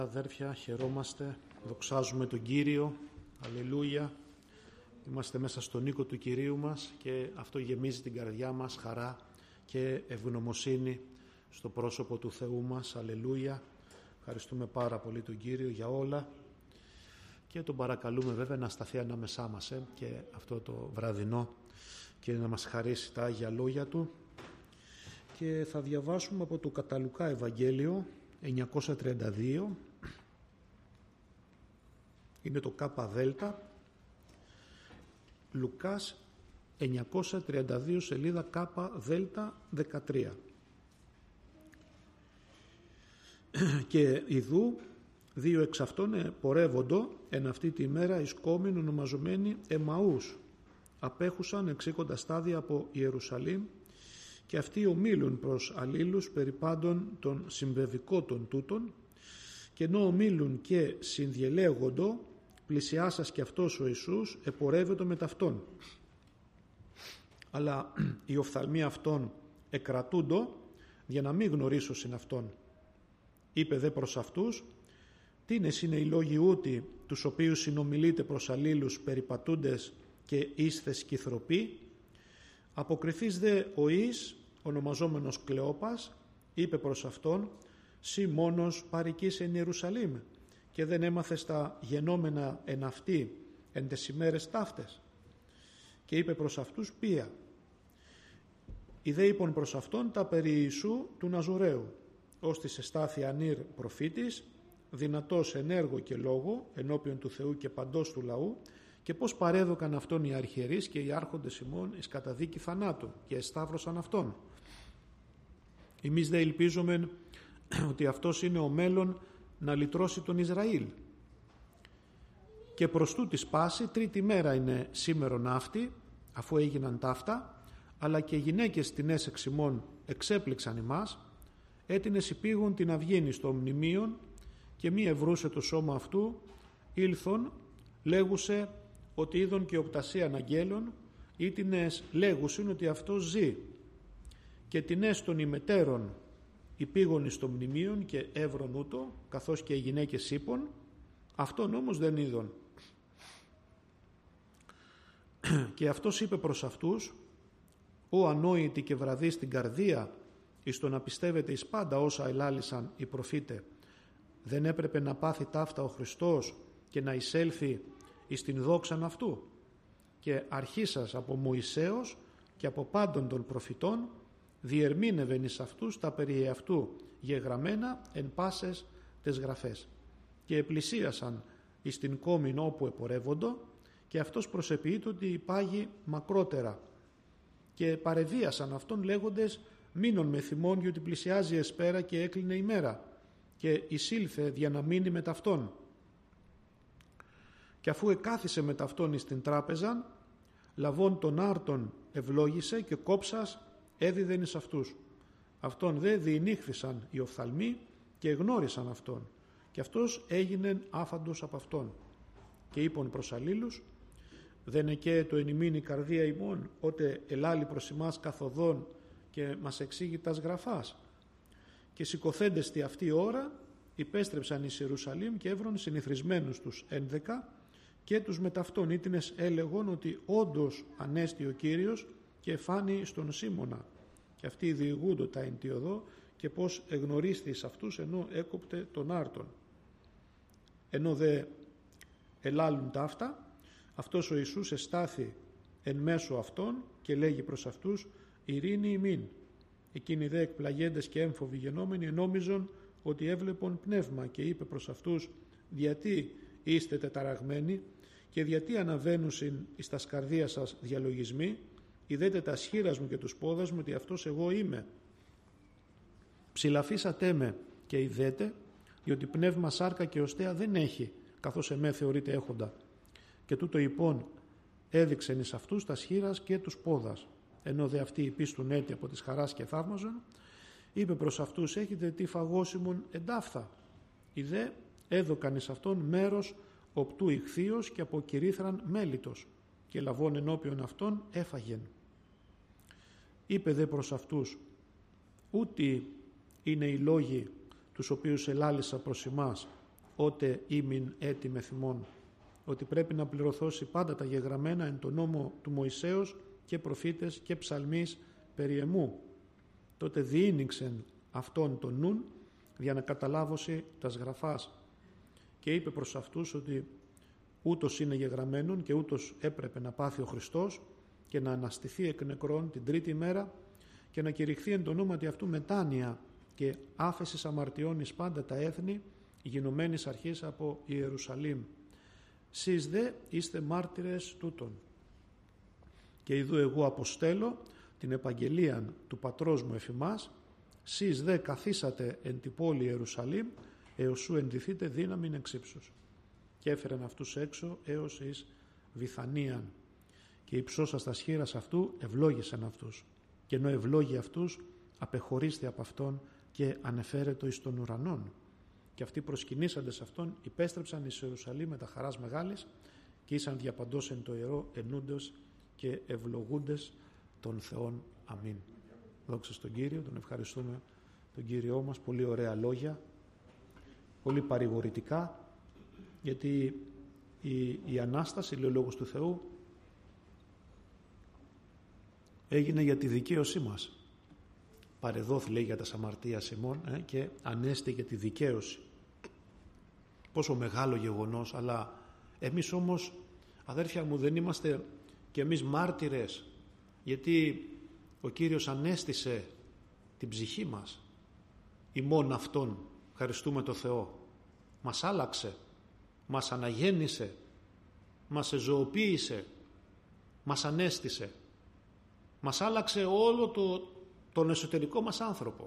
Αδέρφια, χαιρόμαστε, δοξάζουμε τον Κύριο, αλληλούια. Είμαστε μέσα στον οίκο του Κυρίου μας και αυτό γεμίζει την καρδιά μας χαρά και ευγνωμοσύνη στο πρόσωπο του Θεού μας, αλληλούια. Ευχαριστούμε πάρα πολύ τον Κύριο για όλα και τον παρακαλούμε βέβαια να σταθεί ανάμεσά μας και αυτό το βραδινό και να μας χαρίσει τα Άγια Λόγια Του. Και θα διαβάσουμε από το κατά Λουκά Ευαγγέλιο 932, είναι το ΚΔ, Λουκάς 932 σελίδα ΚΔ 13. Και ιδού δύο εξ αυτών πορεύοντο εν αυτή τη ημέρα εις κόμην ονομαζομένη Εμαούς, απέχουσαν εξήκοντα στάδια από Ιερουσαλήμ, και αυτοί ομίλουν προς αλλήλους περί πάντων των συμβεβικότων τούτων, και ενώ ομίλουν και συνδιελέγοντο, πλησιάσας και αυτός ο Ιησούς επορεύεται με ταυτόν. Αλλά οι οφθαλμοί αυτών εκρατούντο, για να μην γνωρίσωσιν αυτόν. Είπε δε προς αυτούς, τίνες είναι οι λόγοι ούτι, τους οποίους συνομιλείτε προς αλλήλους περιπατούντες και ίσθες κυθροποί. Αποκριθείς δε ο Ιης, ονομαζόμενος Κλεόπας, είπε προς αυτόν, «Συ μόνος παροικείς εν Ιερουσαλήμ και δεν έμαθες τα γενόμενα εν αυτή εν τες ημέρες ταύτες?» Και είπε προς αυτούς, «Ποια?» Ιδέ είπον προς αυτόν τα περί Ιησού του Ναζουραίου, ώστις εστάθη ανήρ προφήτης, δυνατός εν έργο και λόγο ενώπιον του Θεού και παντός του λαού, και πώς παρέδωκαν αυτόν οι αρχιερείς και οι άρχοντες ημών εις καταδίκη θανάτου και εσταύρωσαν αυτόν. Εμείς δε ελπίζομεν ότι αυτός είναι ο μέλλον να λυτρώσει τον Ισραήλ. Και προς τούτη πάση τρίτη μέρα είναι σήμερον αυτή, αφού έγιναν ταύτα, αλλά και οι γυναίκες τινές εξ ημών εξέπληξαν ημάς, έτινες υπήγουν την αυγήνη στο μνημείον, και μη ευρούσε το σώμα αυτού, ήλθον, λέγουσε ότι είδον και οπτασίαν αγγέλων, ή τινές λέγουσιν ότι αυτός ζει. Και τινές των ημετέρων υπήγον εις το μνημείον και εύρον ούτω, καθώς και οι γυναίκες είπων, αυτόν όμως δεν είδον. Και αυτός είπε προς αυτούς, «Ο ανόητοι και βραδύ στην καρδία, εις το να πιστεύετε εις πάντα όσα ελάλησαν οι προφήτε, δεν έπρεπε να πάθει ταύτα ο Χριστός και να εισέλθει εις την δόξαν αυτού? Και αρχίσας από Μωυσέως και από πάντων των προφητών, διερμήνευεν εις αυτούς τα περί αυτού γεγραμμένα εν πάσες τες γραφές. Και επλησίασαν εις την κόμην όπου επορεύοντο, και αυτός προσεποιείται ότι υπάγει μακρότερα. Και παρεβίασαν αυτόν λέγοντες, μείνον με θυμόν, διότι πλησιάζει εσπέρα και έκλεινε η μέρα, και εισήλθε δια να μείνει με ταυτόν. Και αφού εκάθισε με ταυτόν εις την τράπεζαν, λαβών τον άρτον ευλόγησε και κόψας έδιδεν εις αυτούς. Αυτόν δε διηνύχθησαν οι οφθαλμοί και εγνώρισαν αυτόν, και αυτός έγινεν άφαντος από αυτόν. Και είπον προς αλλήλους, δεν εκέ το ενημείνει η καρδία ημών, ότε ελάλη προς ημάς καθοδόν και μας εξήγει τας γραφάς? Και σηκωθέντες τη αυτή ώρα υπέστρεψαν εις Ιερουσαλήμ και έβρον συνηθρισμένους τους 11, και τους μεταυτόν ήτινες έλεγον ότι όντως ανέστη ο Κύριος και φάνη στον Σίμωνα. Και αυτοί διηγούντο τα εν τη οδό, και πως εγνωρίστη εις αυτούς ενώ έκοπτε τον άρτον. Ενώ δε ελάλουν ταύτα, αυτός ο Ιησούς εστάθη εν μέσω αυτών και λέγει προς αυτούς, ειρήνη ημίν. Εκείνοι δε εκπλαγέντες και έμφοβοι γενόμενοι ενόμιζον ότι έβλεπον πνεύμα, και είπε προς αυτούς, γιατί είστε τεταραγμένοι και γιατί αναβαίνουσιν εις τα σκαρδία σας διαλογισμοί? Ιδέτε τα σχήρας μου και τους πόδας μου ότι αυτός εγώ είμαι. Ψηλαφίσατε με και ιδέτε, διότι πνεύμα σάρκα και οστέα δεν έχει, καθώς εμέ θεωρείται έχοντα. Και τούτο υπόν έδειξεν εις αυτούς τα σχήρας και τους πόδας. Ενώ δε αυτοί υπίστουν έτη από τις χαράς και θαύμαζον, είπε προς αυτούς, έχετε τι φαγώσιμον εντάφθα? Ιδέ έδωκαν εις αυτόν μέρος οπτού ηχθείος και από κυρίθραν μέλιτος, και λαβών ενώπιον αυτών έφαγεν. Είπε δε προς αυτούς, ούτι είναι οι λόγοι τους οποίους ελάλησα προς ημάς, ότε ήμην έτοιμε θυμών, ότι πρέπει να πληρωθώσει πάντα τα γεγραμμένα εν το νόμο του Μωυσέως και προφήτες και ψαλμείς περί εμού. Τότε διήνυξεν αυτόν τον νουν για να καταλάβωση τας γραφάς, και είπε προς αυτούς ότι ούτως είναι γεγραμμένον και ούτως έπρεπε να πάθει ο Χριστός και να αναστηθεί εκ νεκρών την τρίτη μέρα και να κηρυχθεί εν το ονόματι αυτού μετάνοια και άφεσης αμαρτιών εις πάντα τα έθνη, γινωμένης αρχής από Ιερουσαλήμ. Σεις δε είστε μάρτυρες τούτων. Και ειδού εγώ αποστέλω την επαγγελίαν του πατρός μου εφημάς, σεις δε καθίσατε εν τη πόλη Ιερουσαλήμ, έως σου ενδυθείτε δύναμην εξ ύψους. Και έφεραν αυτούς έξω έως εις Βιθανίαν. Και υψώσας τα σχήρας αυτού ευλόγησαν αυτούς. Και ενώ ευλόγει αυτούς, απεχωρίστε από αυτόν και ανεφέρετο εις των ουρανών. Και αυτοί προσκυνήσαντες αυτόν υπέστρεψαν εις Ιερουσαλήμ με τα χαράς μεγάλης και ήσαν διαπαντός εν το ιερό ενούντος και ευλογούντες των Θεών. Αμήν. Δόξα στον Κύριο, τον ευχαριστούμε τον Κύριό μας, πολύ ωραία λόγια, πολύ παρηγορητικά, γιατί η Ανάσταση, λέει ο Λόγος του Θεού, έγινε για τη δικαίωσή μας. Παρεδόθη, λέει, για τα αμαρτίας ημών και ανέστη για τη δικαίωση. Πόσο μεγάλο γεγονός, αλλά εμείς όμως, αδέρφια μου, δεν είμαστε και εμείς μάρτυρες, γιατί ο Κύριος ανέστησε την ψυχή μας, ημών αυτόν, ευχαριστούμε το Θεό, μας άλλαξε, μας αναγέννησε, μας εζωοποίησε, μας ανέστησε, μας άλλαξε όλο τον εσωτερικό μας άνθρωπο,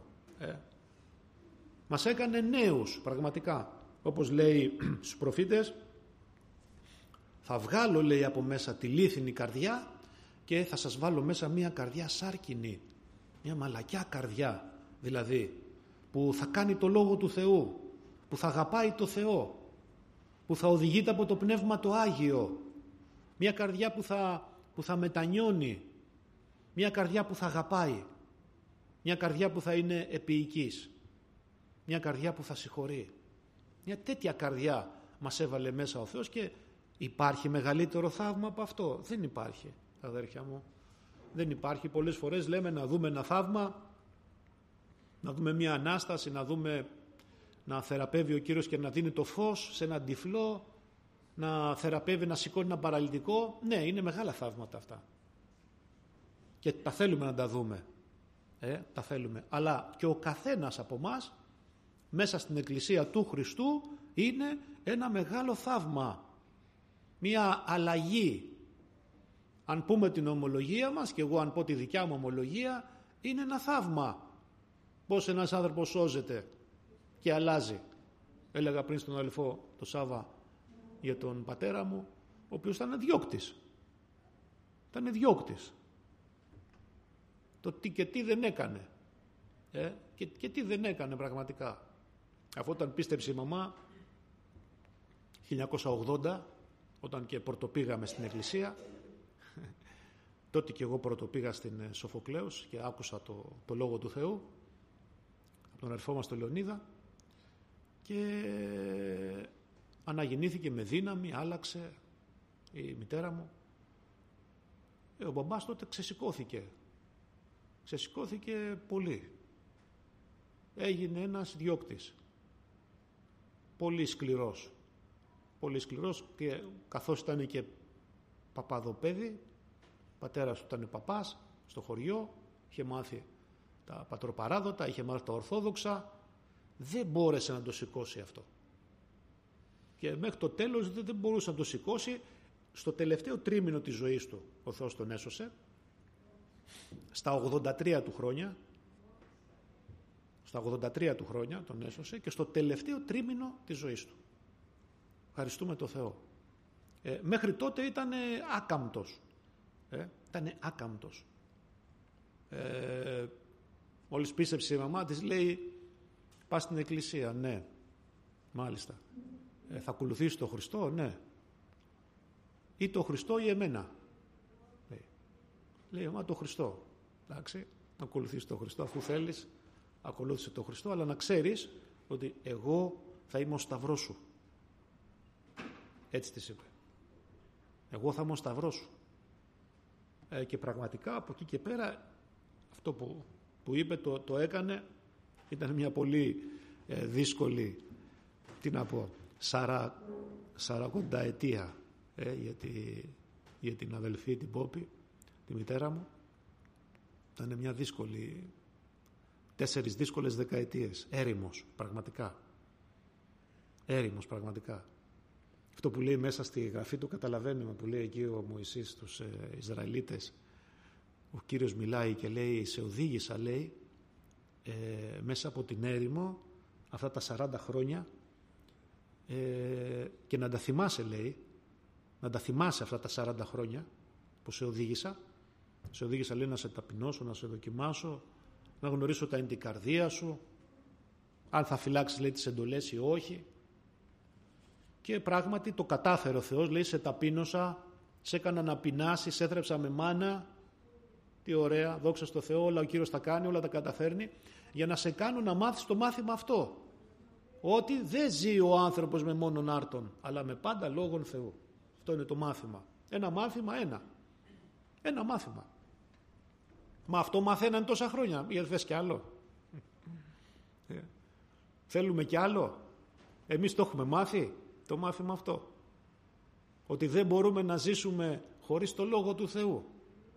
μας έκανε νέους πραγματικά, όπως λέει στους προφήτες, θα βγάλω, λέει, από μέσα τη λίθινη καρδιά και θα σας βάλω μέσα μια καρδιά σάρκινη, μια μαλακιά καρδιά δηλαδή, που θα κάνει το Λόγο του Θεού, που θα αγαπάει το Θεό, που θα οδηγείται από το Πνεύμα το Άγιο, μια καρδιά που θα μετανιώνει, μια καρδιά που θα αγαπάει, μια καρδιά που θα είναι επίοικης, μια καρδιά που θα συγχωρεί. Μια τέτοια καρδιά μας έβαλε μέσα ο Θεός, και υπάρχει μεγαλύτερο θαύμα από αυτό? Δεν υπάρχει, αδέρφια μου, δεν υπάρχει. Πολλές φορές λέμε να δούμε ένα θαύμα, να δούμε μια Ανάσταση, να θεραπεύει ο Κύριος και να δίνει το φως σε έναν τυφλό, να θεραπεύει, να σηκώνει ένα παραλυτικό. Ναι, είναι μεγάλα θαύματα αυτά και τα θέλουμε να τα δούμε, τα θέλουμε, αλλά και ο καθένας από μας μέσα στην Εκκλησία του Χριστού είναι ένα μεγάλο θαύμα, μια αλλαγή. Αν πούμε την ομολογία μας, και εγώ αν πω τη δικιά μου ομολογία, είναι ένα θαύμα πως ένας άνθρωπος σώζεται και αλλάζει. Έλεγα πριν στον αδελφό το Σάββα για τον πατέρα μου, ο οποίος ήταν διώκτης. Ήταν διώκτης. Το τι και τι δεν έκανε. Και τι δεν έκανε πραγματικά. Αφού όταν πίστεψε η μαμά 1980, όταν και πρωτοπήγαμε στην εκκλησία, τότε και εγώ πρωτοπήγα στην Σοφοκλέους και άκουσα το Λόγο του Θεού από τον αδερφό μας τον Λεωνίδα, και αναγεννήθηκε με δύναμη, άλλαξε η μητέρα μου. Ο μπαμπάς τότε ξεσηκώθηκε πολύ. Έγινε ένας διώκτης, πολύ σκληρός, και καθώς ήταν και παπαδοπέδι, πατέρας του ήταν παπάς στο χωριό, είχε μάθει τα πατροπαράδοτα, είχε μάθει τα ορθόδοξα, δεν μπόρεσε να το σηκώσει αυτό. Και μέχρι το τέλος δεν μπορούσε να το σηκώσει. Στο τελευταίο τρίμηνο της ζωής του ο Θεός τον έσωσε, στα 83 του χρόνια, τον έσωσε, και στο τελευταίο τρίμηνο της ζωής του. Ευχαριστούμε το Θεό. Μέχρι τότε ήταν άκαμπτος. Μόλις πίστεψε η μαμά της, λέει, πας στην εκκλησία? Ναι. Μάλιστα. Θα ακολουθήσεις τον Χριστό? Ναι. Ή τον Χριστό ή εμένα? Λέει, μα τον Χριστό. Εντάξει, να ακολουθήσεις τον Χριστό, αφού θέλεις ακολούθησε τον Χριστό, αλλά να ξέρεις ότι εγώ θα είμαι ο σταυρός σου. Έτσι της είπε. Εγώ θα είμαι ο σταυρός σου. Και πραγματικά από εκεί και πέρα αυτό που είπε το έκανε. Ήταν μια πολύ δύσκολη, τι να πω, 40 ετία για την αδελφή, την Πόπη, τη μητέρα μου. Ήταν μια δύσκολη, 4 δύσκολες δεκαετίες. Έρημος πραγματικά. Έρημος πραγματικά. Αυτό που λέει μέσα στη γραφή του καταλαβαίνουμε, που λέει εκεί ο Μωυσής στους Ισραηλίτες. Ο Κύριος μιλάει και λέει, σε οδήγησα, λέει, μέσα από την έρημο αυτά τα 40 χρόνια και να τα θυμάσαι, λέει, να τα θυμάσαι αυτά τα 40 χρόνια που σε οδήγησα. Σε οδήγησα, λέει, να σε ταπεινώσω, να σε δοκιμάσω, να γνωρίσω τα είναι την καρδία σου, αν θα φυλάξεις, λέει, τις εντολές ή όχι. Και πράγματι το κατάφερε ο Θεός, λέει, σε ταπείνωσα, σε έκανα να πεινάσεις, σε έθρεψα με μάνα. Τι ωραία, δόξα στο Θεό, όλα ο Κύριος τα κάνει, όλα τα καταφέρνει, για να σε κάνω να μάθεις το μάθημα αυτό. Ότι δεν ζει ο άνθρωπος με μόνον άρτον, αλλά με πάντα λόγον Θεού. Αυτό είναι το μάθημα. Ένα μάθημα, ένα μάθημα. Μα αυτό μαθαίναν τόσα χρόνια. Γιατί θες κι άλλο? Θέλουμε κι άλλο? Εμείς το έχουμε μάθει, το μάθημα αυτό. Ότι δεν μπορούμε να ζήσουμε χωρίς το Λόγο του Θεού.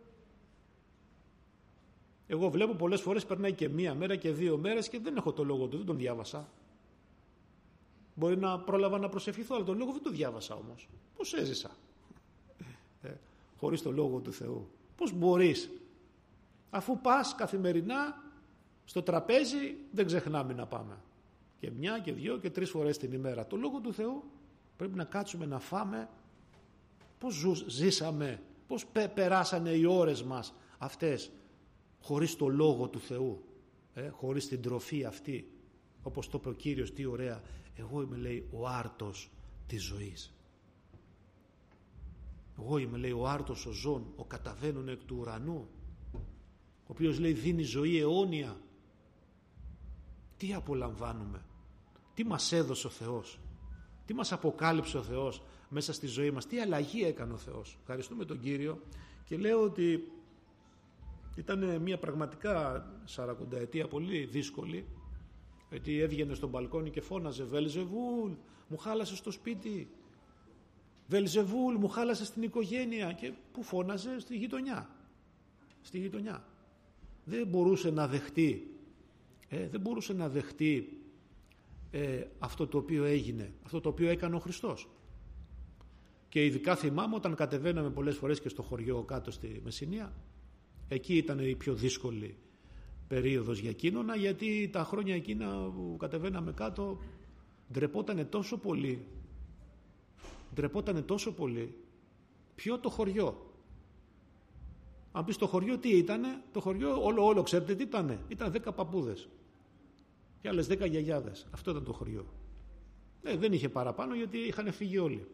Εγώ βλέπω πολλές φορές περνάει και 1 μέρα και 2 μέρες και δεν έχω το Λόγο του, δεν τον διάβασα. Μπορεί να πρόλαβα να προσευχηθώ, αλλά τον Λόγο δεν το διάβασα όμως. Πώς έζησα χωρίς το Λόγο του Θεού? Πώς μπορείς? Αφού πας καθημερινά στο τραπέζι, δεν ξεχνάμε να πάμε. Και 1 και 2 και 3 φορές την ημέρα. Το Λόγο του Θεού πρέπει να κάτσουμε να φάμε. Πώς ζήσαμε, πώς περάσανε οι ώρες μας αυτές χωρίς το Λόγο του Θεού, χωρίς την τροφή αυτή. Όπως το είπε ο Κύριος, τι ωραία, εγώ είμαι, λέει, ο άρτος της ζωής. Εγώ είμαι, λέει, ο άρτος ο ζών, ο καταβαίνων εκ του ουρανού, ο οποίος, λέει, δίνει ζωή αιώνια. Τι απολαμβάνουμε, τι μας έδωσε ο Θεός, τι μας αποκάλυψε ο Θεός μέσα στη ζωή μας, τι αλλαγή έκανε ο Θεός. Ευχαριστούμε τον Κύριο και λέω ότι ήταν μια πραγματικά 40 ετία πολύ δύσκολη, γιατί έβγαινε στο μπαλκόνι και φώναζε «Βελζεβούλ, μου χάλασες το σπίτι, Βελζεβούλ, μου χάλασες την οικογένεια». Και που φώναζε? Στη γειτονιά. Στη γειτονιά. Δεν μπορούσε να δεχτεί αυτό το οποίο έγινε, αυτό το οποίο έκανε ο Χριστός. Και ειδικά θυμάμαι όταν κατεβαίναμε πολλές φορές και στο χωριό κάτω στη Μεσσηνία, εκεί ήταν η πιο δύσκολη περίοδος για εκείνονα, γιατί τα χρόνια εκείνα που κατεβαίναμε κάτω ντρεπότανε τόσο πολύ. Ποιο? Το χωριό. Αν πεις το χωριό τι ήτανε? Το χωριό όλο ξέρετε τι ήτανε? Ήταν 10 παππούδες και άλλες 10 γιαγιάδες. Αυτό ήταν το χωριό. Δεν είχε παραπάνω, γιατί είχαν φύγει όλοι.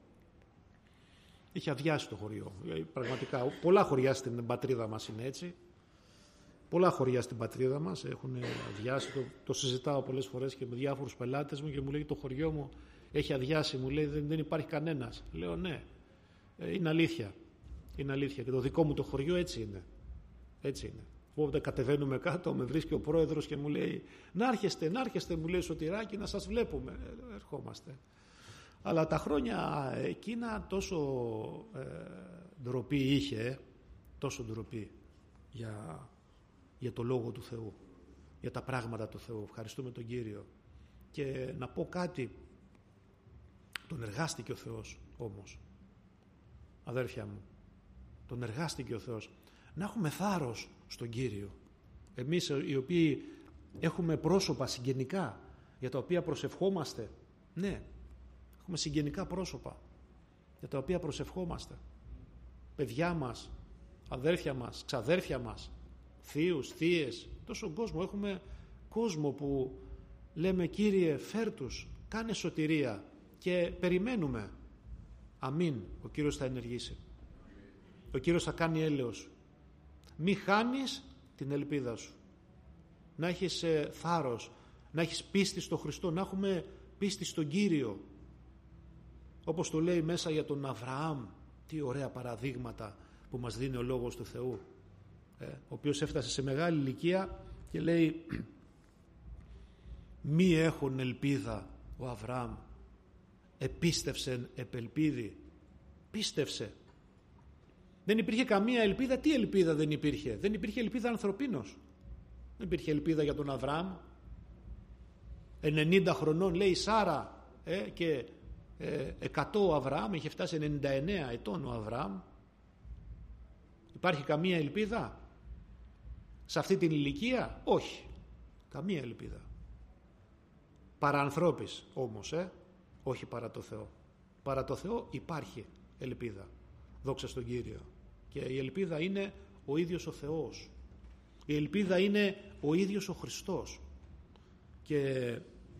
Είχε αδειάσει το χωριό. Πραγματικά πολλά χωριά στην πατρίδα μας είναι έτσι. Πολλά χωριά στην πατρίδα μας έχουν αδειάσει. Το συζητάω πολλές φορές και με διάφορους πελάτες μου και μου λέει το χωριό μου έχει αδειάσει. Μου λέει δεν υπάρχει κανένας. Λέω ναι, είναι αλήθεια. Είναι αλήθεια. Και το δικό μου το χωριό έτσι είναι. Έτσι είναι. Όποτε κατεβαίνουμε κάτω με βρίσκει ο πρόεδρος και μου λέει να έρχεστε μου λέει Σωτηράκη, να σας βλέπουμε. Ερχόμαστε. Αλλά τα χρόνια εκείνα τόσο ντροπή είχε, τόσο ντροπή για το Λόγο του Θεού, για τα πράγματα του Θεού. Ευχαριστούμε τον Κύριο. Και να πω κάτι, τον εργάστηκε ο Θεός όμως, αδέρφια μου, τον εργάστηκε ο Θεός. Να έχουμε θάρρος στον Κύριο. Εμείς οι οποίοι έχουμε πρόσωπα συγγενικά για τα οποία προσευχόμαστε, ναι, έχουμε συγγενικά πρόσωπα για τα οποία προσευχόμαστε. Παιδιά μας, αδέρφια μας, ξαδέρφια μας, θείους, θείες, τόσο κόσμο. Έχουμε κόσμο που λέμε Κύριε φέρ τους, κάνε σωτηρία και περιμένουμε. Αμήν, ο Κύριος θα ενεργήσει. Ο Κύριος θα κάνει έλεος. Μη χάνεις την ελπίδα σου. Να έχεις θάρρος, να έχεις πίστη στο Χριστό, να έχουμε πίστη στον Κύριο. όπως το λέει μέσα για τον Αβραάμ. Τι ωραία παραδείγματα που μας δίνει ο Λόγος του Θεού, ο οποίος έφτασε σε μεγάλη ηλικία και λέει μη έχουν ελπίδα ο Αβραάμ, επίστευσεν επελπίδη. Πίστευσε. Δεν υπήρχε καμία ελπίδα. Τι ελπίδα δεν υπήρχε? Δεν υπήρχε ελπίδα ανθρωπίνως. Δεν υπήρχε ελπίδα για τον Αβραάμ. 90 χρονών λέει η Σάρα, και 100 ο Αβραάμ, είχε φτάσει 99 ετών ο Αβραάμ. Υπάρχει καμία ελπίδα σε αυτή την ηλικία? Όχι, καμία ελπίδα. Παρά ανθρώπης όμως, όχι παρά το Θεό. Παρά το Θεό υπάρχει ελπίδα. Δόξα στον Κύριο. Και η ελπίδα είναι ο ίδιος ο Θεός. Η ελπίδα είναι ο ίδιος ο Χριστός. Και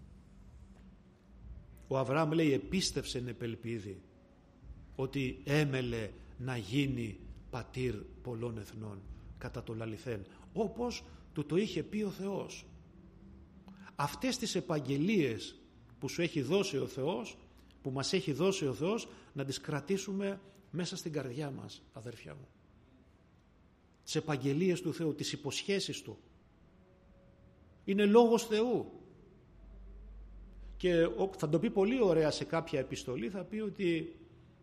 ο Αβραάμ λέει επίστευσεν επελπίδη, ότι έμελε να γίνει πατήρ πολλών εθνών κατά το λαληθέν, όπως του το είχε πει ο Θεός. Αυτές τις επαγγελίες που σου έχει δώσει ο Θεός, που μας έχει δώσει ο Θεός, να τις κρατήσουμε μέσα στην καρδιά μας, αδέρφια μου. Τις επαγγελίες του Θεού, τις υποσχέσεις Του. Είναι λόγος Θεού. Και θα το πει πολύ ωραία σε κάποια επιστολή, θα πει ότι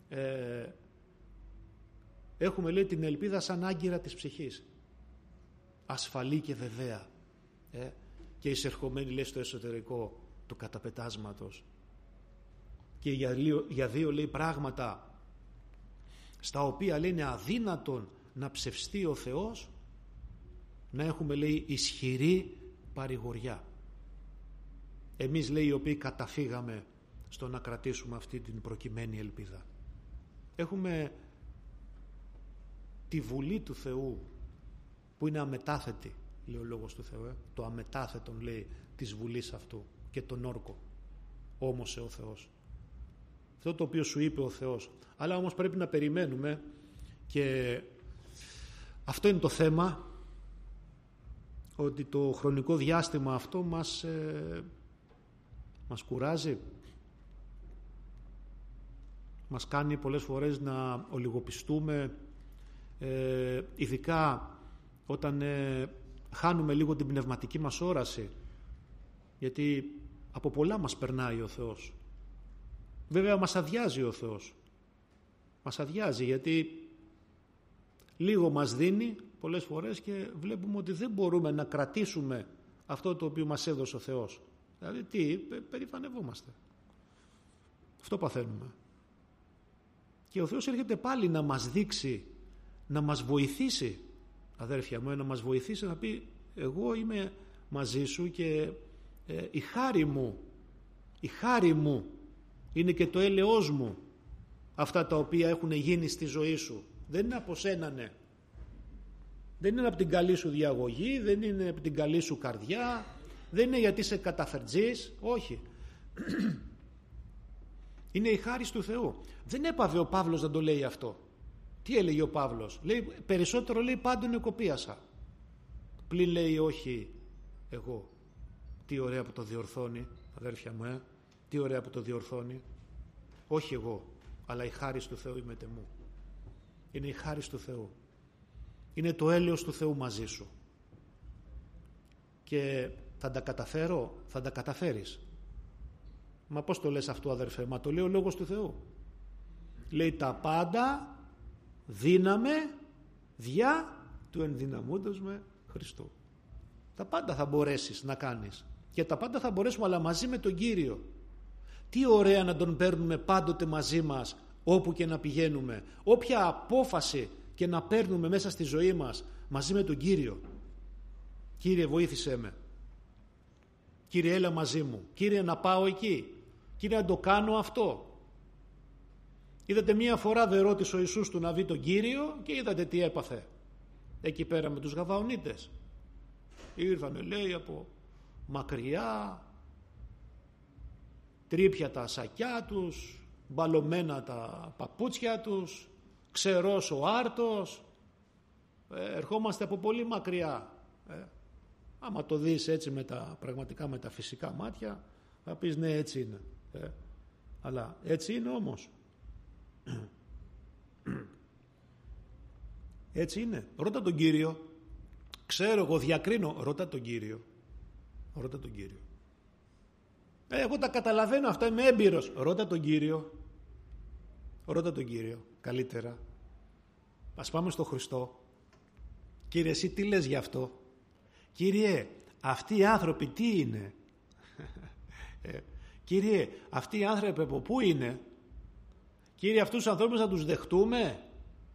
έχουμε, λέει, την ελπίδα σαν άγκυρα της ψυχής, ασφαλή και βεβαία, και εισερχομένη, λέει, στο εσωτερικό του καταπετάσματος. Και για δύο, λέει, πράγματα στα οποία, λέει, είναι αδύνατον να ψευστεί ο Θεός, να έχουμε, λέει, ισχυρή παρηγοριά. Εμείς, λέει, οι οποίοι καταφύγαμε στο να κρατήσουμε αυτή την προκειμένη ελπίδα. Έχουμε τη Βουλή του Θεού που είναι αμετάθετη, λέει ο Λόγος του Θεού, το αμετάθετον, λέει, της Βουλής αυτού, και τον όρκο. Όμως ο Θεός. Αυτό το οποίο σου είπε ο Θεός. Αλλά όμως πρέπει να περιμένουμε, και αυτό είναι το θέμα, ότι το χρονικό διάστημα αυτό μας κουράζει, μας κάνει πολλές φορές να ολιγοπιστούμε, ειδικά όταν χάνουμε λίγο την πνευματική μας όραση, γιατί από πολλά μας περνάει ο Θεός. Βέβαια μας αδειάζει ο Θεός, μας αδειάζει, γιατί λίγο μας δίνει πολλές φορές και βλέπουμε ότι δεν μπορούμε να κρατήσουμε αυτό το οποίο μας έδωσε ο Θεός. Δηλαδή τι, περηφανευόμαστε. Αυτό παθαίνουμε. Και ο Θεός έρχεται πάλι να μας δείξει, να μας βοηθήσει, αδέρφια μου, να μας βοηθήσει, να πει εγώ είμαι μαζί σου και η χάρη μου είναι και το έλεος μου, αυτά τα οποία έχουν γίνει στη ζωή σου. Δεν είναι από σένα, ναι. Δεν είναι από την καλή σου διαγωγή, δεν είναι από την καλή σου καρδιά, δεν είναι γιατί είσαι καταφερτζής, όχι. Είναι η χάρις του Θεού. Δεν έπαβε ο Παύλος να το λέει αυτό. Τι έλεγε ο Παύλος? Λέει, περισσότερο, λέει, πάντων εκοπίασα. Πλην, λέει, όχι εγώ. Τι ωραία που το διορθώνει, αδέρφια μου, τι ωραία που το διορθώνει. Όχι εγώ, αλλά η χάρις του Θεού ημετε μου. Είναι η χάρις του Θεού. Είναι το έλεος του Θεού μαζί σου. Και θα τα καταφέρω, θα τα καταφέρεις. Μα πώς το λες αυτό, αδερφέ? Μα το λέει ο Λόγος του Θεού. Λέει τα πάντα δύναμε διά του ενδυναμούντος με Χριστού. Τα πάντα θα μπορέσεις να κάνεις. Και τα πάντα θα μπορέσουμε, αλλά μαζί με τον Κύριο. Τι ωραία να τον παίρνουμε πάντοτε μαζί μας, όπου και να πηγαίνουμε. Όποια απόφαση και να παίρνουμε μέσα στη ζωή μας, μαζί με τον Κύριο. Κύριε, βοήθησέ με. Κύριε, έλα μαζί μου. Κύριε, να πάω εκεί. Κύριε, να το κάνω αυτό. Είδατε μία φορά δεν ρώτησε ο Ιησούς του να δει τον Κύριο και είδατε τι έπαθε εκεί πέρα με τους Γαβαωνίτες. Ήρθανε, λέει, από μακριά, τρίπια τα σακιά τους, μπαλωμένα τα παπούτσια τους, ξερός ο άρτος, ερχόμαστε από πολύ μακριά. Άμα το δεις έτσι πραγματικά με τα φυσικά μάτια, θα πεις ναι, έτσι είναι. Αλλά έτσι είναι όμως. Έτσι είναι. Ρώτα τον Κύριο. Ξέρω εγώ, διακρίνω. Ρώτα τον Κύριο. Ρώτα τον Κύριο. Εγώ τα καταλαβαίνω αυτά, είμαι έμπειρος. Ρώτα τον Κύριο. Ρώτα τον Κύριο. Καλύτερα. Ας πάμε στο Χριστό. Κύριε, εσύ τι λες γι' αυτό? Κύριε, αυτοί οι άνθρωποι τι είναι? Κύριε, αυτοί οι άνθρωποι από πού είναι? Κύριε, αυτούς τους ανθρώπους να τους δεχτούμε?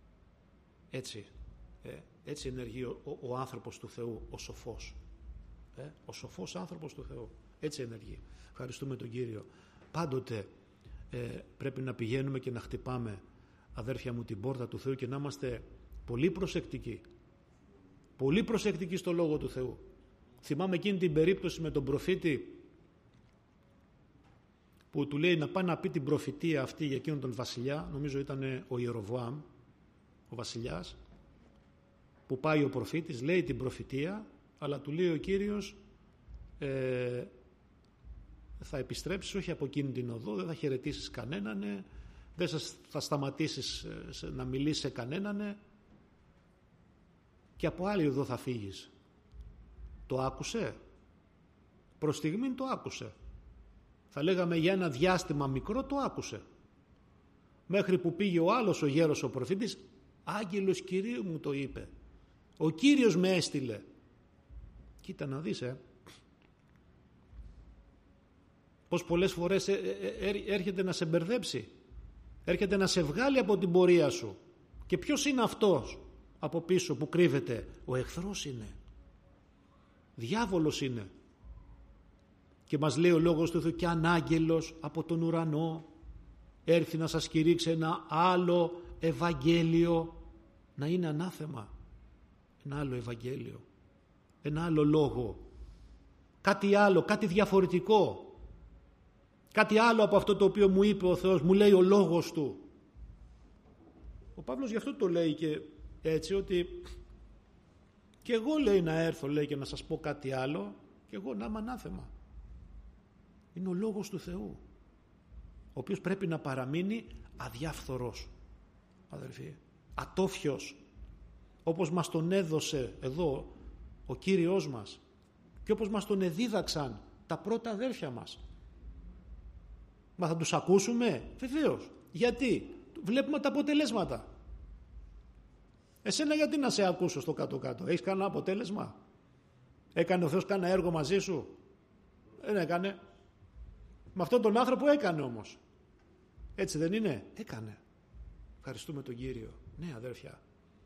Έτσι ενεργεί ο άνθρωπος του Θεού, ο σοφός. Ο σοφός άνθρωπος του Θεού. Έτσι ενεργεί. Ευχαριστούμε τον Κύριο. Πάντοτε πρέπει να πηγαίνουμε και να χτυπάμε, αδέρφια μου, την πόρτα του Θεού και να είμαστε πολύ προσεκτικοί. Πολύ προσεκτικοί στο Λόγο του Θεού. Θυμάμαι εκείνη την περίπτωση με τον προφήτη που του λέει να πάει να πει την προφητεία αυτή για εκείνον τον βασιλιά. Νομίζω ήταν ο Ιεροβοάμ, ο βασιλιάς, που πάει ο προφήτης, λέει την προφητεία, αλλά του λέει ο Κύριος θα επιστρέψεις όχι από εκείνη την οδό, δεν θα χαιρετήσεις κανέναν, δεν θα σταματήσεις να μιλήσεις σε κανέναν και από άλλη οδό θα φύγεις. Το άκουσε? Προς στιγμήν το άκουσε. Θα λέγαμε για ένα διάστημα μικρό το άκουσε. Μέχρι που πήγε ο άλλος ο γέρος ο προφήτης, άγγελος Κυρίου μου το είπε. Ο Κύριος με έστειλε. Κοίτα να δεις πως πολλές φορές έρχεται να σε μπερδέψει. Έρχεται να σε βγάλει από την πορεία σου. Και ποιος είναι αυτός από πίσω που κρύβεται? Ο εχθρός είναι. Διάβολος είναι. Και μας λέει ο Λόγος του Θεού, και αν άγγελος από τον ουρανό έρθει να σας κηρύξει ένα άλλο Ευαγγέλιο, να είναι ανάθεμα. Ένα άλλο Ευαγγέλιο, ένα άλλο λόγο, κάτι άλλο, κάτι διαφορετικό, κάτι άλλο από αυτό το οποίο μου είπε ο Θεός, μου λέει ο Λόγος Του. Ο Παύλος γι' αυτό το λέει και έτσι, ότι και εγώ, λέει, να έρθω, λέει, και να σας πω κάτι άλλο και εγώ να είμαι ανάθεμα. Είναι ο Λόγος του Θεού, ο οποίος πρέπει να παραμείνει αδιάφθορος, αδερφοί, ατόφιος, όπως μας τον έδωσε εδώ ο Κύριος μας και όπως μας τον εδίδαξαν τα πρώτα αδέρφια μας. Μα θα τους ακούσουμε? Βεβαίως. Γιατί? Βλέπουμε τα αποτελέσματα. Εσένα γιατί να σε ακούσω στο κάτω-κάτω? Έχεις κανένα αποτέλεσμα? Έκανε ο Θεός κανένα έργο μαζί σου? Δεν έκανε. Με αυτόν τον άνθρωπο έκανε όμως. Έτσι δεν είναι? Έκανε. Ευχαριστούμε τον Κύριο. Ναι, αδέρφια.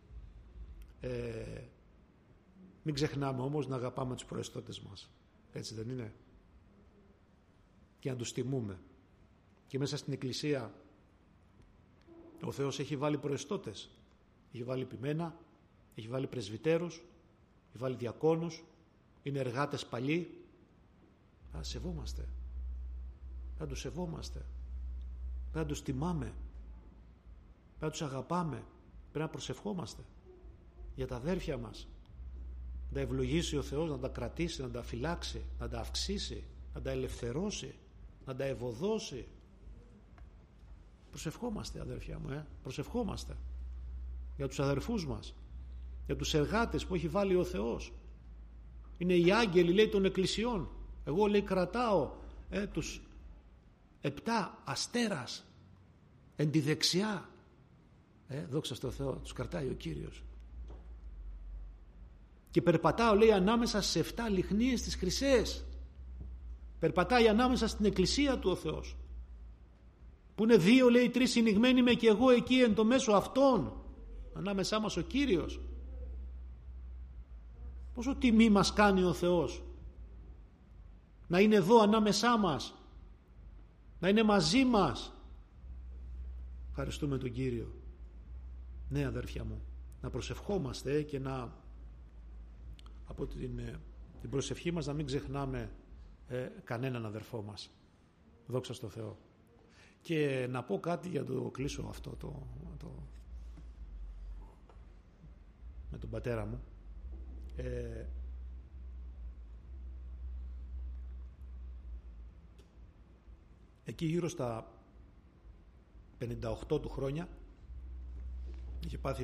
Μην ξεχνάμε όμως να αγαπάμε τους προεστώτες μας. Έτσι δεν είναι? Και να τους τιμούμε. Και μέσα στην Εκκλησία ο Θεός έχει βάλει προεστώτες. Έχει βάλει ποιμένα, έχει βάλει πρεσβυτέρους, έχει βάλει διακόνους, είναι εργάτες παλιοί. Να σεβόμαστε. Να τους σεβόμαστε. Να τους τιμάμε. Να τους αγαπάμε. Πρέπει να προσευχόμαστε για τα αδέρφια μας. Να τα ευλογήσει ο Θεός, να τα κρατήσει, να τα φυλάξει, να τα αυξήσει, να τα ελευθερώσει, να τα ευωδώσει. Προσευχόμαστε, αδέρφια μου, προσευχόμαστε για τους αδερφούς μας, για τους εργάτες που έχει βάλει ο Θεός. Είναι οι άγγελοι, λέει, των εκκλησιών. Εγώ, λέει, κρατάω τους 7 αστέρας εν τη δεξιά. Δόξα στο Θεό, τους κρατάει ο Κύριος. Και περπατάω, λέει, ανάμεσα σε 7 λιχνίες τις χρυσές. Περπατάει ανάμεσα στην εκκλησία του ο Θεός. Που είναι 2, λέει, 3 συνηγμένοι είμαι και εγώ εκεί εν το μέσο αυτών. Ανάμεσά μας ο Κύριος. Πόσο τιμή μας κάνει ο Θεός να είναι εδώ ανάμεσά μας, να είναι μαζί μας. Ευχαριστούμε τον Κύριο. Ναι, αδέρφια μου, να προσευχόμαστε και να από την προσευχή μας να μην ξεχνάμε κανέναν αδερφό μας. Δόξα στο Θεό. Και να πω κάτι για το κλείσω αυτό με τον πατέρα μου. Εκεί γύρω στα 58 του χρόνια, είχε πάθει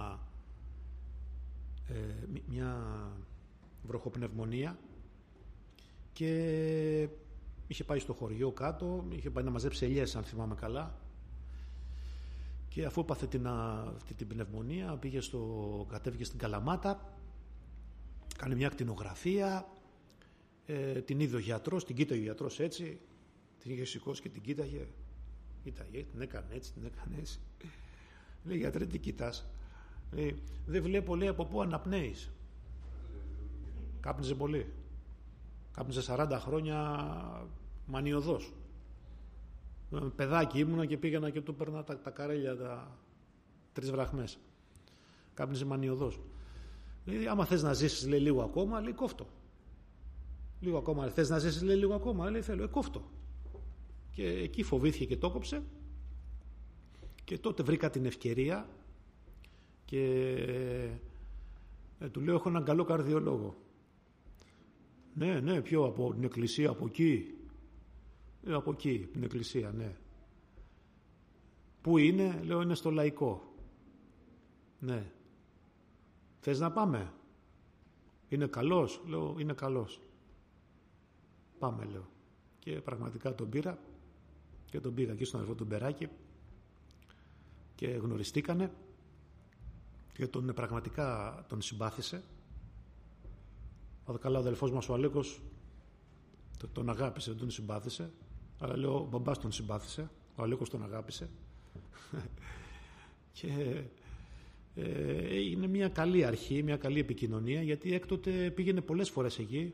μια βροχοπνευμονία και είχε πάει στο χωριό κάτω, είχε πάει να μαζέψει ελιές, αν θυμάμαι καλά, και αφού έπαθε αυτή την πνευμονία κατέβηκε στην Καλαμάτα, κάνει μια ακτινογραφία, την είδε ο γιατρός, την κοίταγε ο γιατρός έτσι, την είχε σηκώσει και την κοίταγε, την έκανε έτσι, λέει, γιατρέ, τι κοιτάς? Λέει, δεν βλέπω, λέει, από πού αναπνέεις. Κάπνιζε πολύ, κάπνιζε 40 χρόνια μανιωδώς. Παιδάκι ήμουνα και πήγαινα και του παίρνα τα καρέλια, τα 3 βραχμές. Κάπνιζε μανιωδώς. Λέει, άμα θες να ζήσεις, λέει, λίγο ακόμα, λέει, κόφτω. Λίγο ακόμα, θες να ζήσεις, λέει, λίγο ακόμα, λέει, θέλω, κόφτω. Και εκεί φοβήθηκε και το κόψε, και τότε βρήκα την ευκαιρία και του λέω, έχω έναν καλό καρδιολόγο. Ναι, ποιο, από την εκκλησία, από εκεί? Από εκεί, την εκκλησία, ναι. Πού είναι? Λέω, είναι στο Λαϊκό. Ναι. Θες να πάμε? Είναι καλός? Λέω, είναι καλός. Πάμε, λέω. Και πραγματικά τον πήρα και τον πήγα εκεί στον αδερφό του Μπεράκη και γνωριστήκανε και πραγματικά τον συμπάθησε. Καλά, ο αδελφός μας ο Αλέκος τον αγάπησε, δεν τον συμπάθησε, αλλά λέω, ο μπαμπάς τον συμπάθησε, ο Αλέκος τον αγάπησε και είναι μια καλή αρχή, μια καλή επικοινωνία, γιατί έκτοτε πήγαινε πολλές φορές εκεί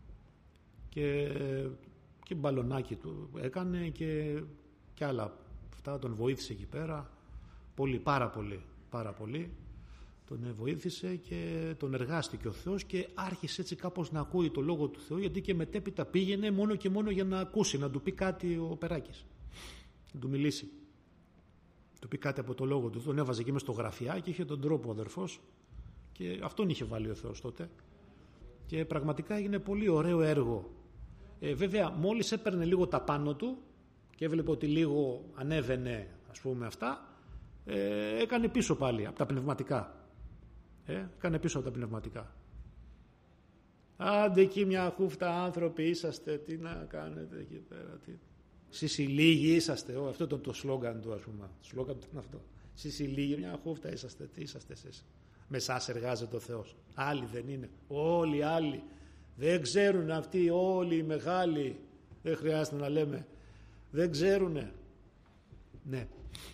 και μπαλονάκι του έκανε και άλλα αυτά, τον βοήθησε εκεί πέρα πολύ, πάρα πολύ τον βοήθησε και τον εργάστηκε ο Θεός και άρχισε έτσι κάπως να ακούει το Λόγο του Θεού, γιατί και μετέπειτα πήγαινε μόνο και μόνο για να ακούσει, να του πει κάτι ο Περάκης, να του μιλήσει, του πει κάτι από το Λόγο του. Τον έβαζε εκεί μες στο γραφιάκι, είχε τον τρόπο ο αδερφός και αυτόν είχε βάλει ο Θεός τότε και πραγματικά έγινε πολύ ωραίο έργο. Βέβαια μόλις έπαιρνε λίγο τα πάνω του και έβλεπε ότι λίγο ανέβαινε, ας πούμε, αυτά, έκανε πίσω πάλι από τα πνευματικά. Έκανε πίσω από τα πνευματικά. Άντε εκεί μια χούφτα άνθρωποι είσαστε, τι να κάνετε εκεί πέρα, εσείς οι λίγοι είσαστε, αυτό ήταν το σλόγγαν του, ας πούμε, το σλόγγαν του είναι αυτό, εσείς οι λίγοι μια χούφτα είσαστε, τι είσαστε εσείς? Με εσάς εργάζεται ο Θεός, άλλοι δεν είναι, όλοι άλλοι, δεν ξέρουν αυτοί όλοι οι μεγάλοι, δεν χρειάζεται να λέμε, δεν ξέρουνε. Ναι.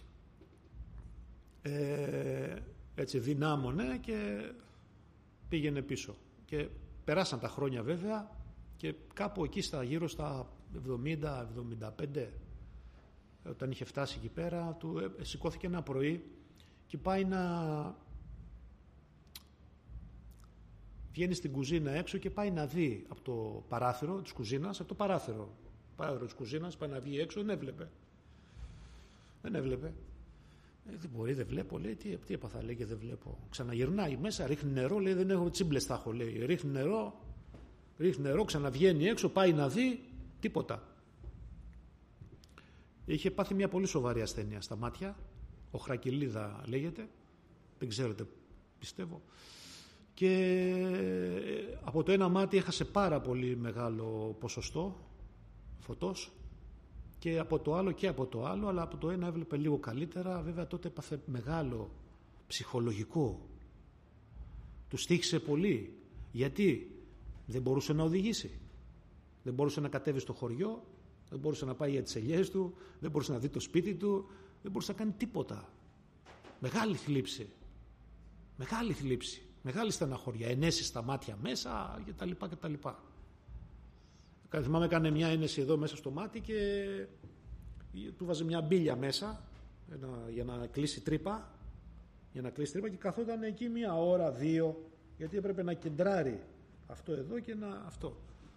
Έτσι δυνάμωνε και πήγαινε πίσω και περάσαν τα χρόνια βέβαια και κάπου εκεί γύρω στα 70-75 όταν είχε φτάσει εκεί πέρα του σηκώθηκε ένα πρωί και πάει βγαίνει στην κουζίνα έξω και πάει να δει από το παράθυρο της κουζίνας, από το παράθυρο της κουζίνας, πάει να βγει έξω, δεν έβλεπε. Δεν μπορεί, δεν βλέπω, λέει, τι έπαθα, λέει, και δεν βλέπω. Ξαναγυρνάει μέσα, ρίχνει νερό, λέει, δεν έχω τσίμπλες θα έχω, λέει. Ρίχνει νερό, ξαναβγαίνει έξω, πάει να δει, τίποτα. Είχε πάθει μια πολύ σοβαρή ασθένεια στα μάτια, οχρακυλίδα λέγεται, δεν ξέρετε, πιστεύω. Και από το ένα μάτι έχασε πάρα πολύ μεγάλο ποσοστό φωτός, και από το άλλο, αλλά από το ένα έβλεπε λίγο καλύτερα. Βέβαια τότε έπαθε μεγάλο ψυχολογικό, του στοίχησε πολύ, γιατί δεν μπορούσε να οδηγήσει, δεν μπορούσε να κατέβει στο χωριό, δεν μπορούσε να πάει για τις ελιές του, δεν μπορούσε να δει το σπίτι του, δεν μπορούσε να κάνει τίποτα. Μεγάλη θλίψη, μεγάλη στεναχωριά, ενέσεις στα μάτια μέσα κτλ. Θυμάμαι έκανε μια ένεση εδώ μέσα στο μάτι και του βάζε μια μπίλια μέσα για να κλείσει τρύπα, και καθόταν εκεί μια ώρα, 2, γιατί έπρεπε να κεντράρει αυτό εδώ και αυτό.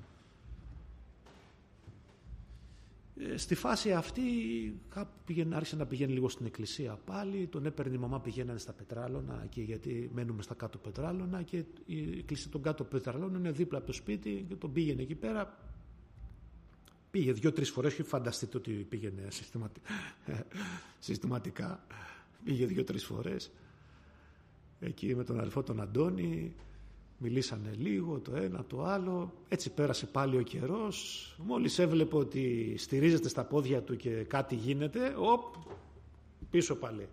Στη φάση αυτή άρχισε να πηγαίνει λίγο στην εκκλησία πάλι, τον έπαιρνε η μαμά, πηγαίνανε στα Πετράλωνα και γιατί μένουμε στα κάτω Πετράλωνα και η εκκλησία των κάτω Πετράλωνα είναι δίπλα από το σπίτι και τον πήγαινε εκεί πέρα. Πήγε 2-3 φορές και φανταστείτε ότι πήγαινε συστηματικά. Πήγε 2-3 φορές εκεί με τον αδελφό τον Αντώνη, μιλήσανε λίγο το ένα το άλλο, έτσι πέρασε πάλι ο καιρός. Μόλις έβλεπε ότι στηρίζεται στα πόδια του και κάτι γίνεται, πίσω πάλι.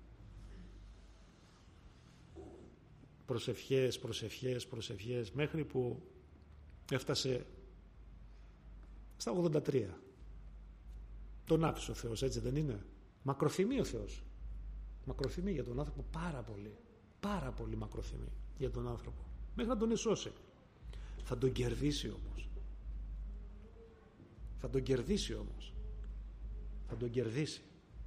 Προσευχές μέχρι που έφτασε στα 83. Τον άφησε ο Θεός, έτσι δεν είναι? Μακροθυμεί ο Θεός. Μακροθυμεί για τον άνθρωπο πάρα πολύ μακροθυμεί για τον άνθρωπο, μέχρι να τον εσώσει. Θα τον κερδίσει όμως. Θα τον κερδίσει.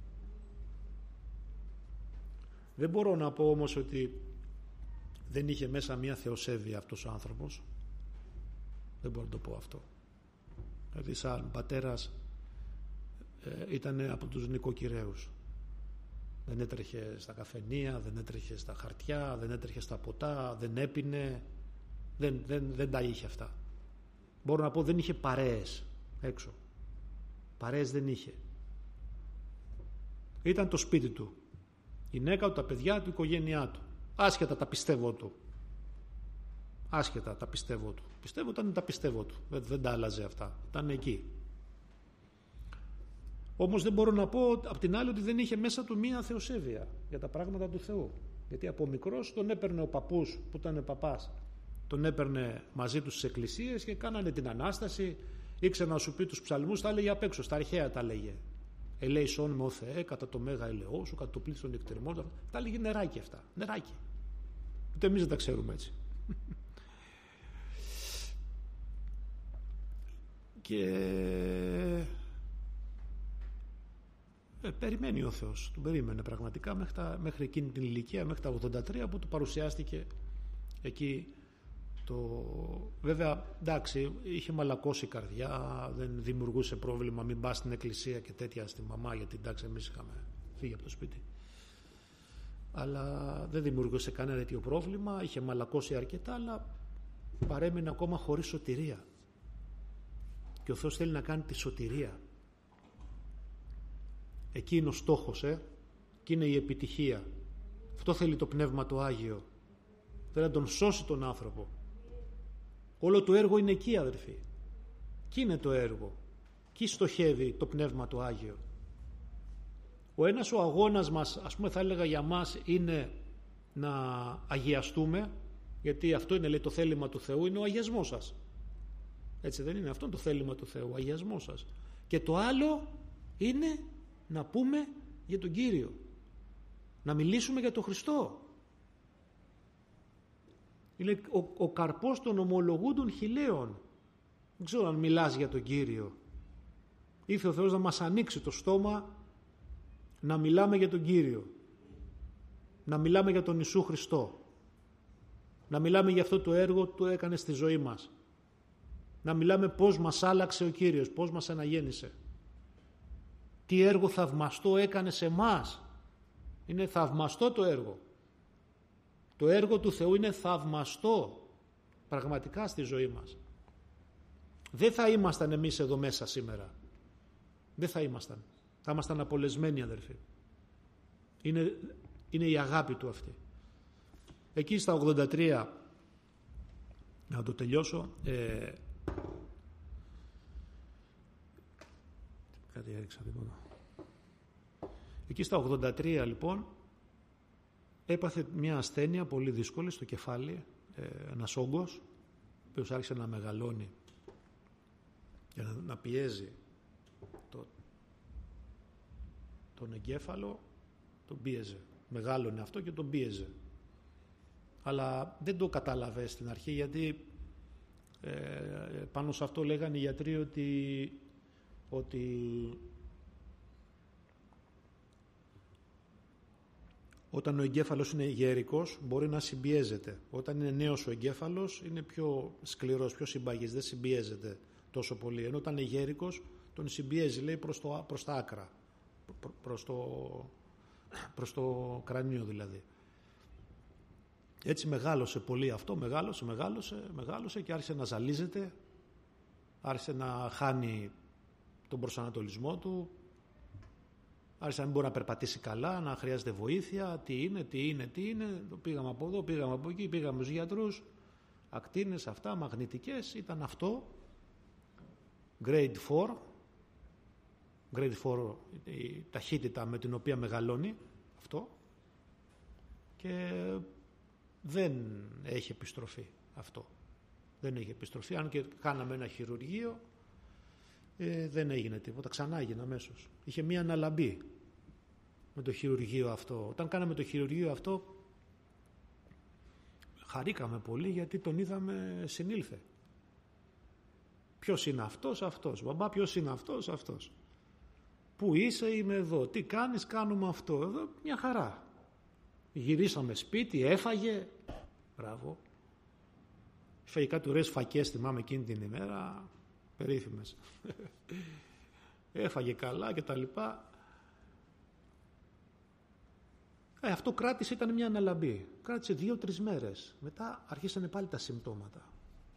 Δεν μπορώ να πω όμως ότι δεν είχε μέσα μια θεοσέβεια αυτός ο άνθρωπος. Δεν μπορώ να το πω αυτό. Δηλαδή σαν πατέρας ήταν από τους νοικοκυρέους. Δεν έτρεχε στα καφενεία, δεν έτρεχε στα χαρτιά, δεν έτρεχε στα ποτά, δεν έπινε, δεν τα είχε αυτά. Μπορώ να πω δεν είχε παρέες έξω. Παρέες δεν είχε. Ήταν το σπίτι του. Η γυναίκα του, τα παιδιά του, η οικογένειά του. Άσχετα τα πιστεύω του. Πιστεύω του. Δεν τα άλλαζε αυτά. Ήταν εκεί. Όμως δεν μπορώ να πω απ' την άλλη ότι δεν είχε μέσα του μία θεοσέβεια για τα πράγματα του Θεού. Γιατί από μικρός τον έπαιρνε ο παππούς που ήταν παπάς. Τον έπαιρνε μαζί τους στις εκκλησίες και κάνανε την Ανάσταση. Ήξερε να σου πει τους ψαλμούς, τα έλεγε απ' έξω, στα αρχαία τα έλεγε. Ελέησόν με ο Θεέ κατά το μέγα ελαιό σου, κατά το πλήθος των νυχτεριμών. Τα έλεγε νεράκι αυτά. Νεράκι. Ούτε εμείς δεν τα ξέρουμε έτσι. Και περιμένει ο Θεός. Τον περίμενε πραγματικά μέχρι εκείνη την ηλικία, μέχρι τα 83 που του παρουσιάστηκε εκεί. Βέβαια, εντάξει, είχε μαλακώσει η καρδιά, δεν δημιουργούσε πρόβλημα, μην πας στην εκκλησία και τέτοια στη μαμά, γιατί εντάξει εμείς είχαμε φύγει από το σπίτι. Αλλά δεν δημιουργούσε κανένα τέτοιο πρόβλημα, είχε μαλακώσει αρκετά, αλλά παρέμεινε ακόμα χωρίς σωτηρία. Και ο Θεός θέλει να κάνει τη σωτηρία. Εκεί είναι ο στόχος, εκεί είναι η επιτυχία. Αυτό θέλει το Πνεύμα το Άγιο. Θέλει να τον σώσει τον άνθρωπο. Όλο το έργο είναι εκεί, αδερφοί. Εκεί είναι το έργο. Εκεί στοχεύει το Πνεύμα το Άγιο. Ο αγώνας μας, ας πούμε θα έλεγα για μας, είναι να αγιαστούμε, γιατί αυτό είναι, λέει, το θέλημα του Θεού, είναι ο αγιασμός σας. Έτσι δεν είναι? Αυτό είναι το θέλημα του Θεού, ο αγιασμός σας. Και το άλλο είναι να πούμε για τον Κύριο. Να μιλήσουμε για τον Χριστό. Είναι ο καρπός των ομολογούντων χιλέων. Δεν ξέρω αν μιλάς για τον Κύριο. Ήρθε ο Θεός να μας ανοίξει το στόμα να μιλάμε για τον Κύριο. Να μιλάμε για τον Ιησού Χριστό. Να μιλάμε για αυτό το έργο που έκανε στη ζωή μας. Να μιλάμε πώς μας άλλαξε ο Κύριος, πώς μας αναγέννησε. Τι έργο θαυμαστό έκανε σε εμάς. Είναι θαυμαστό το έργο. Το έργο του Θεού είναι θαυμαστό πραγματικά στη ζωή μας. Δεν θα ήμασταν εμείς εδώ μέσα σήμερα. Δεν θα ήμασταν. Θα ήμασταν απολεσμένοι, αδερφοί. Είναι η αγάπη του αυτή. Εκεί στα 83, να το τελειώσω, κάτι έριξα τίποτα. Εκεί στα 83 λοιπόν έπαθε μια ασθένεια πολύ δύσκολη στο κεφάλι, ένας όγκος, ο οποίος άρχισε να μεγαλώνει και να πιέζει τον εγκέφαλο, τον πίεζε. Μεγάλωνε αυτό και τον πίεζε. Αλλά δεν το κατάλαβε στην αρχή, γιατί πάνω σε αυτό λέγανε οι γιατροί ότι όταν ο εγκέφαλος είναι γέρικος μπορεί να συμπιέζεται. Όταν είναι νέος ο εγκέφαλος είναι πιο σκληρός, πιο συμπαγής, δεν συμπιέζεται τόσο πολύ. Ενώ όταν είναι γέρικος τον συμπιέζει, λέει, προς τα άκρα, προς το κρανίο δηλαδή. Έτσι μεγάλωσε πολύ αυτό, μεγάλωσε και άρχισε να ζαλίζεται, άρχισε να χάνει τον προσανατολισμό του, άρχισε να μην μπορεί να περπατήσει καλά, να χρειάζεται βοήθεια, τι είναι. Πήγαμε από εδώ, πήγαμε από εκεί, πήγαμε στους γιατρούς, ακτίνες, αυτά, μαγνητικές, ήταν αυτό. Grade 4, η ταχύτητα με την οποία μεγαλώνει αυτό, και δεν έχει επιστροφή αυτό. Δεν έχει επιστροφή, αν και κάναμε ένα χειρουργείο, δεν έγινε τίποτα, ξανά έγινε αμέσως. Είχε μία αναλαμπή με το χειρουργείο αυτό. Όταν κάναμε το χειρουργείο αυτό, χαρήκαμε πολύ, γιατί τον είδαμε συνήλθε. Ποιος είναι αυτός? Αυτός. Μπαμπά, ποιος είναι αυτός? Αυτός. Πού είσαι? Είμαι εδώ. Τι κάνεις? Κάνουμε αυτό. Εδώ μια χαρά. Γυρίσαμε σπίτι, έφαγε. Μπράβο. Φάγε κάτι ωραίες φακές, θυμάμαι εκείνη την ημέρα. Περίφημες. Έφαγε καλά και τα λοιπά. Αυτό κράτησε, ήταν μια αναλαμπή. Κράτησε 2-3 μέρες. Μετά αρχίσανε πάλι τα συμπτώματα.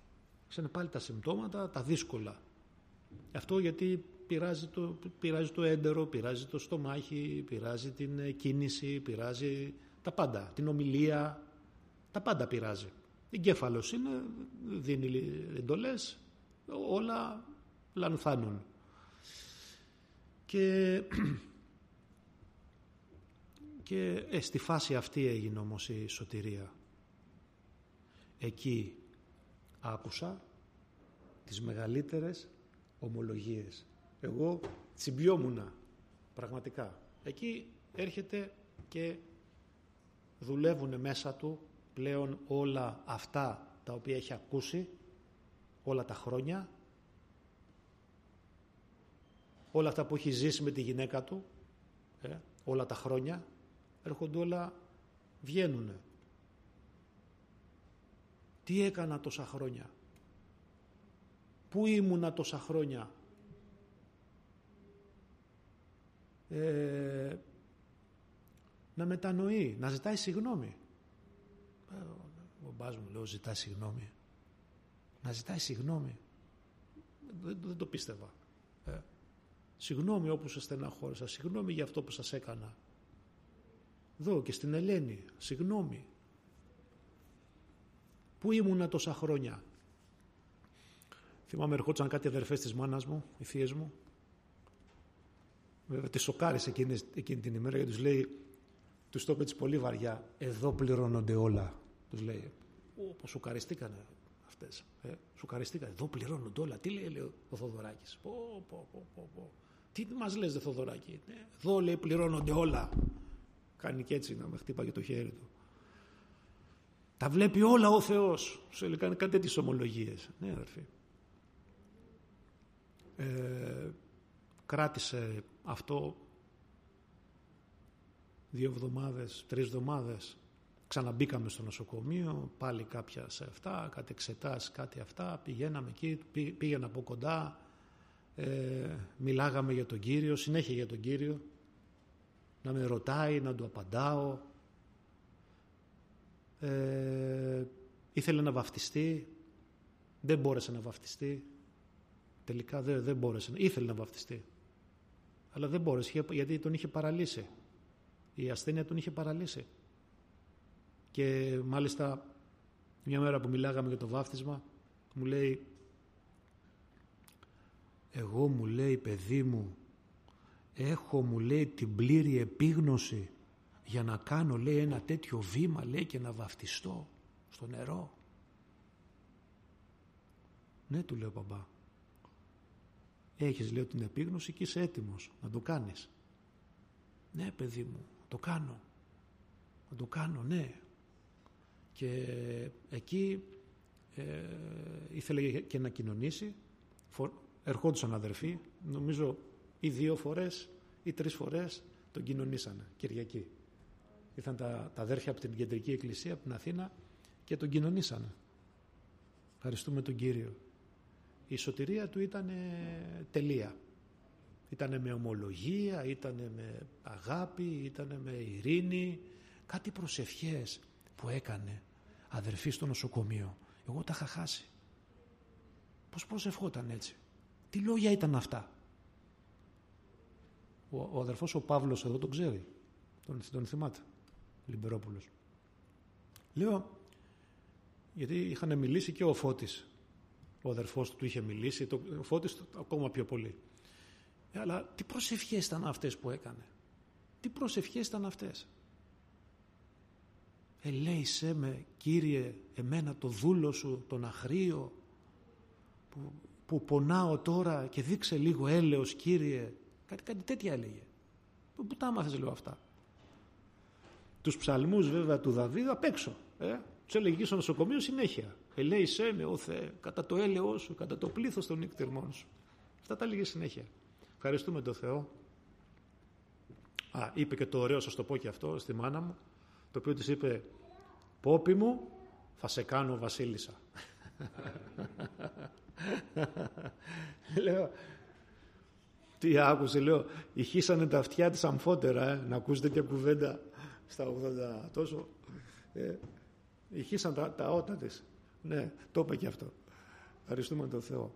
Τα δύσκολα. Αυτό γιατί πειράζει το έντερο, πειράζει το στομάχι, πειράζει την κίνηση, πειράζει τα πάντα, την ομιλία, τα πάντα πειράζει. Εγκέφαλος είναι, δίνει εντολές, όλα λανθάνουν. Και στη φάση αυτή έγινε όμως η σωτηρία. Εκεί άκουσα τις μεγαλύτερες ομολογίες. Εγώ τσιμπιόμουνα, πραγματικά. Εκεί έρχεται και δουλεύουν μέσα του πλέον όλα αυτά τα οποία έχει ακούσει όλα τα χρόνια, όλα αυτά που έχει ζήσει με τη γυναίκα του, όλα τα χρόνια, έρχονται όλα, βγαίνουνε. Τι έκανα τόσα χρόνια? Πού ήμουνα τόσα χρόνια? Να μετανοεί, να ζητάει συγγνώμη. Ο μπάς μου, λέω, ζητάει συγγνώμη. Να ζητάει συγγνώμη. Δεν το πίστευα. Συγγνώμη όπου σας στεναχώρησα, συγγνώμη για αυτό που σας έκανα. Εδώ και στην Ελένη, συγγνώμη. Πού ήμουνα τόσα χρόνια? Θυμάμαι, ερχόντουσαν κάτι αδερφές της μάνας μου, οι θείες μου. Βέβαια τη σοκάρισε εκείνη την ημέρα, γιατί τους λέει, τους το είπε έτσι πολύ βαριά, εδώ πληρώνονται όλα. Τους λέει, πως σοκαριστήκανε αυτές. Σοκαριστήκανε, εδώ πληρώνονται όλα. Τι λέει ο Θοδωράκης? Τι μας λες, δε Θοδωράκη? Εδώ λέει πληρώνονται όλα. Κάνει και έτσι, να με χτύπα και το χέρι του. Τα βλέπει όλα ο Θεός. Σου λέει, κάνει κάτι τέτοιες ομολογίες. Ναι, αδερφοί. Κράτησε αυτό 2 εβδομάδες, 3 εβδομάδες. Ξαναμπήκαμε στο νοσοκομείο, πάλι κάποια σε αυτά, κάτι εξετάσεις, κάτι αυτά. Πηγαίναμε εκεί, πήγαινα από κοντά, μιλάγαμε για τον Κύριο, συνέχεια για τον Κύριο. Να με ρωτάει, να του απαντάω. Ήθελε να βαφτιστεί, δεν μπόρεσε να βαφτιστεί. Τελικά δεν μπόρεσε, ήθελε να βαφτιστεί. Αλλά δεν μπόρεσε, γιατί τον είχε παραλύσει. Η ασθένεια τον είχε παραλύσει. Και μάλιστα μια μέρα που μιλάγαμε για το βάφτισμα, μου λέει, εγώ, μου λέει, παιδί μου, έχω, μου λέει, την πλήρη επίγνωση για να κάνω, λέει, ένα τέτοιο βήμα, λέει, και να βαφτιστώ στο νερό. Ναι, του λέω, μπαμπά, έχεις, λέω, την επίγνωση και είσαι έτοιμος να το κάνεις. Ναι, παιδί μου, το κάνω. Να το κάνω, ναι. Και εκεί ήθελε και να κοινωνήσει. Ερχόντουσαν αδερφοί, νομίζω ή 2 φορές ή 3 φορές τον κοινωνήσανε Κυριακή. Ήρθαν τα αδέρφια από την κεντρική εκκλησία, από την Αθήνα, και τον κοινωνήσανε. Ευχαριστούμε τον Κύριο. Η σωτηρία του ήταν τελεία. Ήτανε με ομολογία, ήτανε με αγάπη, ήτανε με ειρήνη. Κάτι προσευχές που έκανε αδερφή στο νοσοκομείο, εγώ τα είχα χάσει. Πώς προσευχόταν έτσι? Τι λόγια ήταν αυτά? Ο αδερφός ο Παύλος εδώ τον ξέρει, τον θυμάται, Λιμπερόπουλος. Λέω, γιατί είχαν μιλήσει και ο Φώτης, ο αδερφός του είχε μιλήσει, ο Φώτης ακόμα πιο πολύ. Αλλά τι προσευχές ήταν αυτές που έκανε, τι προσευχές ήταν αυτές. Ελέησέ με, Κύριε, εμένα το δούλο σου, τον αχρίο, που πονάω τώρα και δείξε λίγο έλεος, Κύριε. Κάτι τέτοια έλεγε. Πού τα άμαθες, λέω, αυτά? Τους ψαλμούς βέβαια του Δαβίδ απ' έξω. Τους έλεγε εκεί στο νοσοκομείο συνέχεια. Ελέησέ με, ο Θεέ, κατά το έλεος σου, κατά το πλήθος των νύκτερμών σου. Αυτά τα έλεγε συνέχεια. Ευχαριστούμε τον Θεό. Είπε και το ωραίο, σας το πω και αυτό, στη μάνα μου, το οποίο της είπε, Πόπι μου, θα σε κάνω βασίλισσα. Λέω, τι άκουσε, λέω, ηχήσανε τα αυτιά της αμφότερα, να ακούσετε και κουβέντα στα 80 τόσο. Ηχήσαν τα ότα της. Ναι, το είπε και αυτό. Ευχαριστούμε τον Θεό.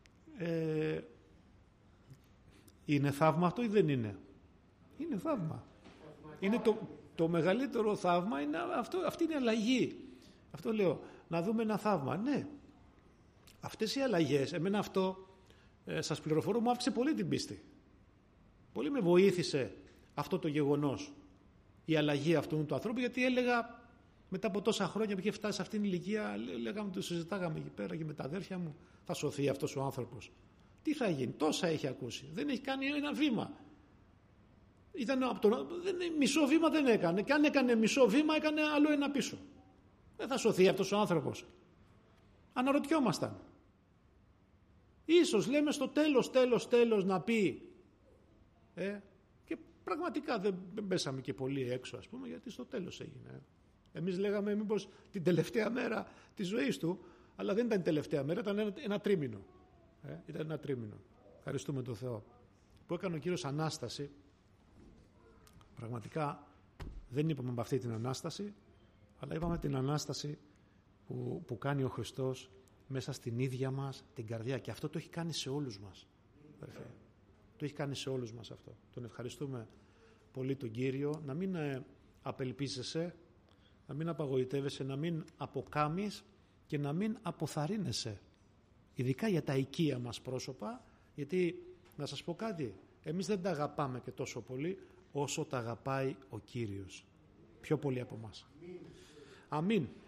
Είναι θαύμα αυτό ή δεν είναι? Είναι θαύμα. Είναι το μεγαλύτερο θαύμα, είναι αυτή είναι η αλλαγή. Αυτό λέω, να δούμε ένα θαύμα. Ναι, αυτές οι αλλαγές, εμένα αυτό, σας πληροφορώ, μου αύξησε πολύ την πίστη. Πολύ με βοήθησε αυτό το γεγονός, η αλλαγή αυτού του ανθρώπου, γιατί έλεγα, μετά από τόσα χρόνια που είχε φτάσει σε αυτήν την ηλικία, λέγαμε, το συζητάγαμε εκεί πέρα και με τα αδέρφια μου, θα σωθεί αυτός ο άνθρωπος? Τι θα γίνει? Τόσα έχει ακούσει, δεν έχει κάνει ένα βήμα. Μισό βήμα δεν έκανε, και αν έκανε μισό βήμα έκανε άλλο ένα πίσω. Δεν θα σωθεί αυτός ο άνθρωπος. Αναρωτιόμασταν. Ίσως λέμε στο τέλος να πει, και πραγματικά δεν πέσαμε και πολύ έξω, ας πούμε, γιατί στο τέλος έγινε. Εμείς λέγαμε μήπως την τελευταία μέρα της ζωής του, αλλά δεν ήταν η τελευταία μέρα, ήταν ένα τρίμηνο. Ήταν ένα τρίμηνο. Ευχαριστούμε τον Θεό. Που έκανε ο Κύριος Ανάσταση. Πραγματικά δεν είπαμε με αυτή την Ανάσταση, αλλά είπαμε την Ανάσταση που κάνει ο Χριστός μέσα στην ίδια μας την καρδιά, και αυτό το έχει κάνει σε όλους μας. Το έχει κάνει σε όλους μας αυτό. Τον ευχαριστούμε πολύ τον Κύριο. Να μην απελπίζεσαι, να μην απαγοητεύεσαι, να μην αποκάμεις και να μην αποθαρρύνεσαι. Ειδικά για τα οικεία μας πρόσωπα, γιατί να σας πω κάτι, εμείς δεν τα αγαπάμε και τόσο πολύ όσο τα αγαπάει ο Κύριος. Πιο πολύ από μας. Αμήν.